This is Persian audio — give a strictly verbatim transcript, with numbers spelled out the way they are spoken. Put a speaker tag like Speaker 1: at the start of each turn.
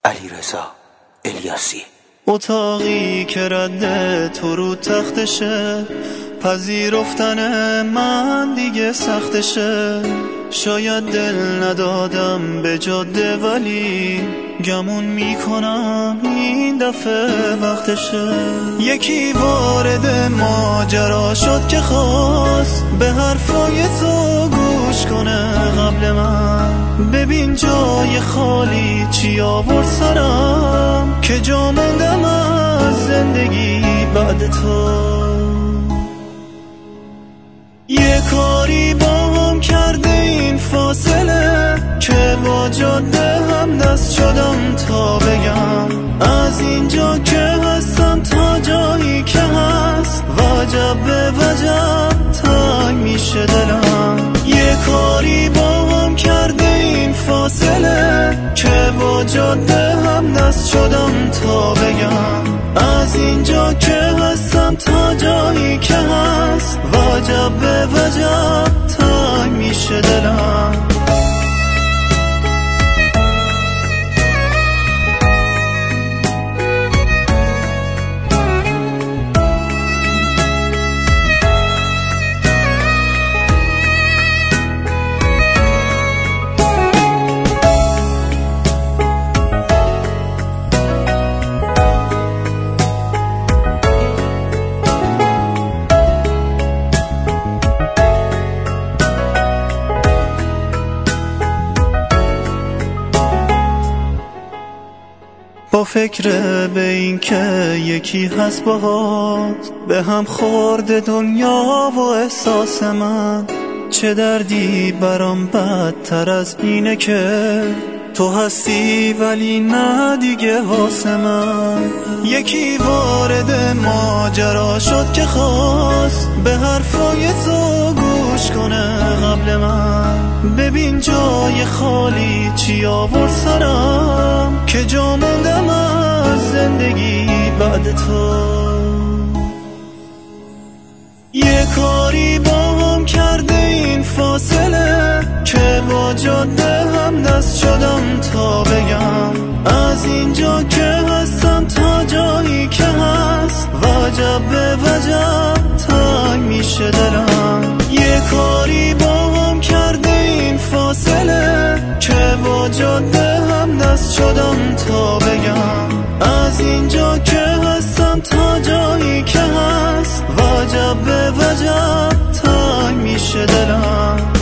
Speaker 1: علیرضا الیاسی.
Speaker 2: اتاقی که رد تو رو تختشه، پذیرفتن من دیگه سختشه. شاید دل ندادم به جاده، ولی گمون میکنم این دفعه وقتشه. یکی وارد ماجرا شد که خواست به حرفای تو گوش کنه قبل من. ببین جای خالی چی آورد سرم، که جا موندم از زندگی بعد تو. یه کاری با هم کرده این فاصله، که با جاده هم دست شدم تا بگم از اینجا که هستم تا جایی که هست، وجب به وجب تنگ میشه دلم. یه کاری با هم کرده این فاصله، که با جاده هم دست شدم تا بگم از اینجا که هستم تا جایی که هست، وجب به وجب تنگ میشه دلم. با فکر به این که یکی هست باهات، به هم خورده دنیا و احساس من. چه دردی برام بدتر از اینه که تو هستی ولی نه دیگه واسه من. یکی وارد ماجرا شد که خواست به حرفای تو گوش کنه قبل من. ببین جای خالی چی آورد سرم، که جا موندم از زندگی بعد تو. یه کاری با هم کرده این فاصله، که با جاده هم دست شدم تا بگم از اینجا که هستم تا جایی که هست، وجب به وجب تنگ میشه دلم. یه کاری با هم کرده این فاصله، که با جاده هم دست شدم تا بگم از اینجا که هستم تا جایی که هست، وجب به وجب تنگ میشه دلم.